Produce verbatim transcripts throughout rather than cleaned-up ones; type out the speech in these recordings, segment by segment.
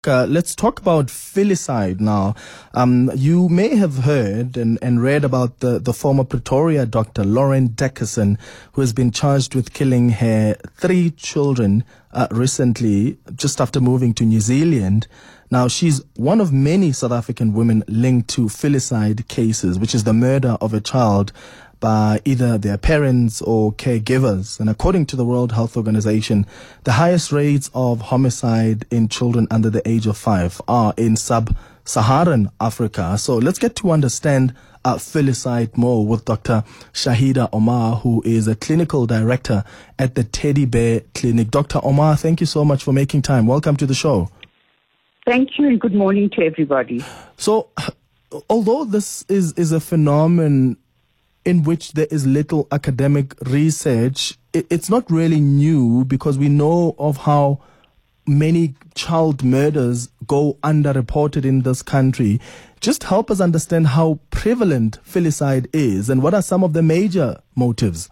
Uh, let's talk about filicide now. Um, you may have heard and, and read about the, the former Pretoria doctor, Lauren Dickerson, who has been charged with killing her three children uh, recently, just after moving to New Zealand. Now, she's one of many South African women linked to filicide cases, which is the murder of a child by either their parents or caregivers. And according to the World Health Organization, the highest rates of homicide in children under the age of five are in sub-Saharan Africa. So let's get to understand uh, filicide more with Doctor Shaheeda Omar, who is a clinical director at the Teddy Bear Clinic. Doctor Omar, thank you so much for making time. Welcome to the show. Thank you and good morning to everybody. So, although this is, is a phenomenon in which there is little academic research, it, it's not really new because we know of how many child murders go underreported in this country. Just help us understand how prevalent filicide is and what are some of the major motives.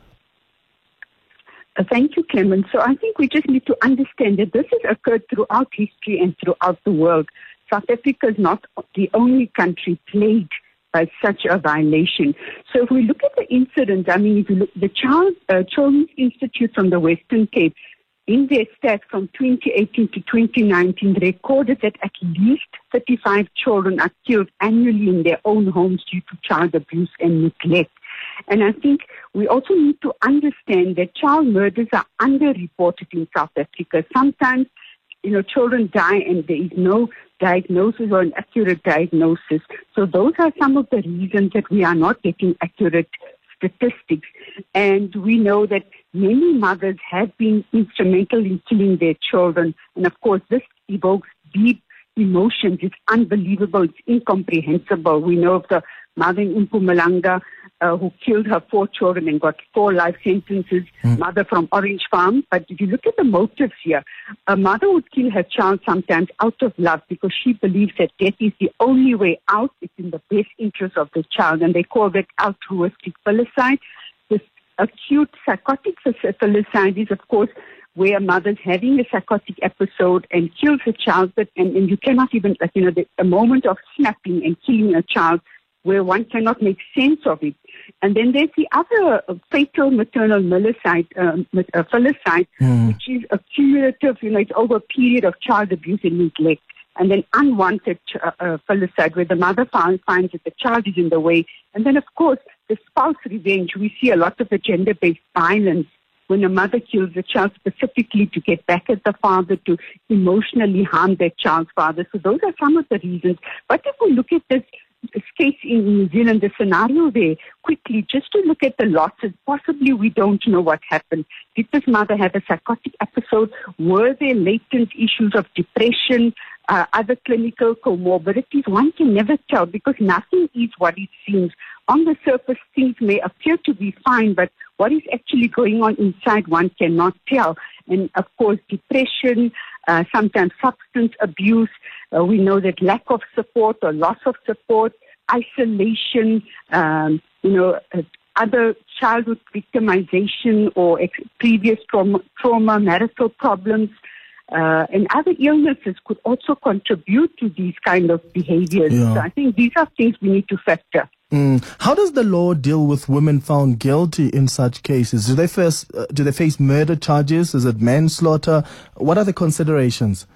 Uh, thank you, Clement. So I think we just need to understand that this has occurred throughout history and throughout the world. South Africa is not the only country plagued by such a violation. So if we look at the incidents, I mean, if you look, the Child uh, Children's Institute from the Western Cape, in their stats from twenty eighteen to twenty nineteen, recorded that at least thirty-five children are killed annually in their own homes due to child abuse and neglect. And I think we also need to understand that child murders are underreported in South Africa. Sometimes, you know, children die and there is no diagnosis or an accurate diagnosis. So those are some of the reasons that we are not getting accurate statistics. And we know that many mothers have been instrumental in killing their children. And of course, this evokes deep emotions. It's unbelievable. It's incomprehensible. We know of the mother in Mpumalanga uh, who killed her four children and got four life sentences, mm. mother from Orange Farm. But if you look at the motives here, a mother would kill her child sometimes out of love because she believes that death is the only way out. It's in the best interest of the child. And they call that altruistic filicide. This acute psychotic filicide is, of course, where a mother's having a psychotic episode and kills a child, but and, and you cannot even, like, you know, the, the moment of snapping and killing a child where one cannot make sense of it. And then there's the other uh, fatal maternal milicide, um, uh, filicide, mm. which is a cumulative, you know, it's over a period of child abuse and neglect. And then unwanted uh, uh, filicide, where the mother find, finds that the child is in the way. And then, of course, the spouse revenge. We see a lot of the gender-based violence when a mother kills a child specifically to get back at the father, to emotionally harm their child's father. So those are some of the reasons. But if we look at this, this case in New Zealand, the scenario there, quickly, just to look at the losses, possibly we don't know what happened. Did this mother have a psychotic episode? Were there latent issues of depression, uh, other clinical comorbidities? One can never tell because nothing is what it seems. On the surface, things may appear to be fine, but what is actually going on inside, one cannot tell. And, of course, depression, uh, sometimes substance abuse. Uh, we know that lack of support or loss of support, isolation, um, you know, uh, other childhood victimization or ex- previous trauma, trauma, marital problems, uh, and other illnesses could also contribute to these kind of behaviors. Yeah. So I think these are things we need to factor. Mm. How does the law deal with women found guilty in such cases? Do they first, uh, do they face murder charges? Is it manslaughter? What are the considerations?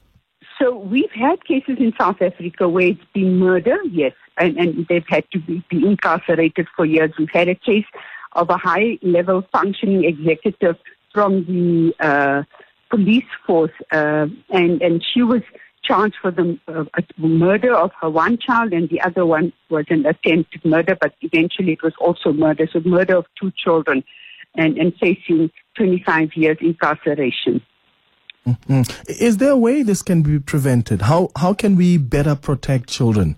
So we've had cases in South Africa where it's been murder, yes, and, and they've had to be, be incarcerated for years. We've had a case of a high-level functioning executive from the uh, police force, uh, and, and she was charged for the uh, murder of her one child, and the other one was an attempted murder, but eventually it was also murder, so murder of two children, and, and facing twenty-five years incarceration. Mm-hmm. Is there a way this can be prevented? How how can we better protect children?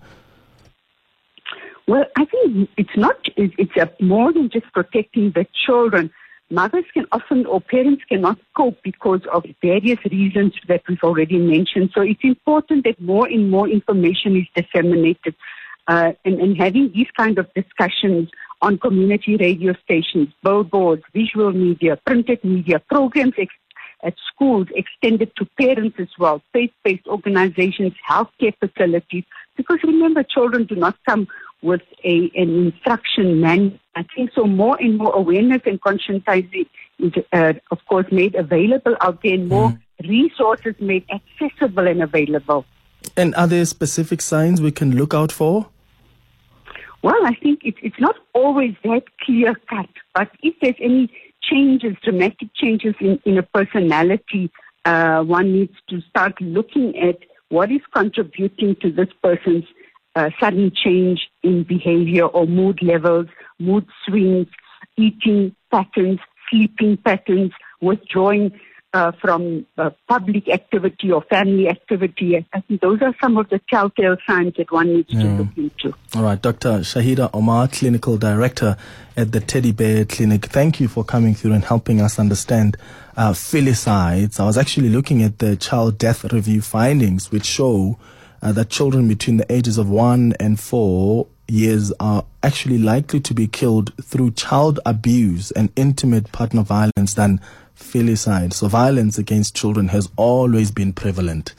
Well, I think it's not, it's a, more than just protecting the children. Mothers can often, or parents cannot cope because of various reasons that we've already mentioned. So it's important that more and more information is disseminated, uh, and, and having these kind of discussions on community radio stations, billboards, visual media, printed media, programs, ex- at schools, extended to parents as well, faith-based organizations, healthcare facilities. Because remember, children do not come with a, an instruction manual. I think so more and more awareness and conscientizing is, uh, of course, made available out there, and more mm. resources made accessible and available. And are there specific signs we can look out for? Well, I think it's, it's not always that clear cut, but if there's any changes, dramatic changes in, in a personality, uh, one needs to start looking at what is contributing to this person's uh, sudden change in behavior or mood levels, mood swings, eating patterns, sleeping patterns, withdrawing uh, from uh, public activity or family activity. I think those are some of the telltale signs that one needs yeah. to look into. All right, Doctor Shahida Omar, Clinical Director at the Teddy Bear Clinic. Thank you for coming through and helping us understand uh, filicides. I was actually looking at the child death review findings, which show uh, that children between the ages of one and four years are actually likely to be killed through child abuse and intimate partner violence than filicide. So violence against children has always been prevalent.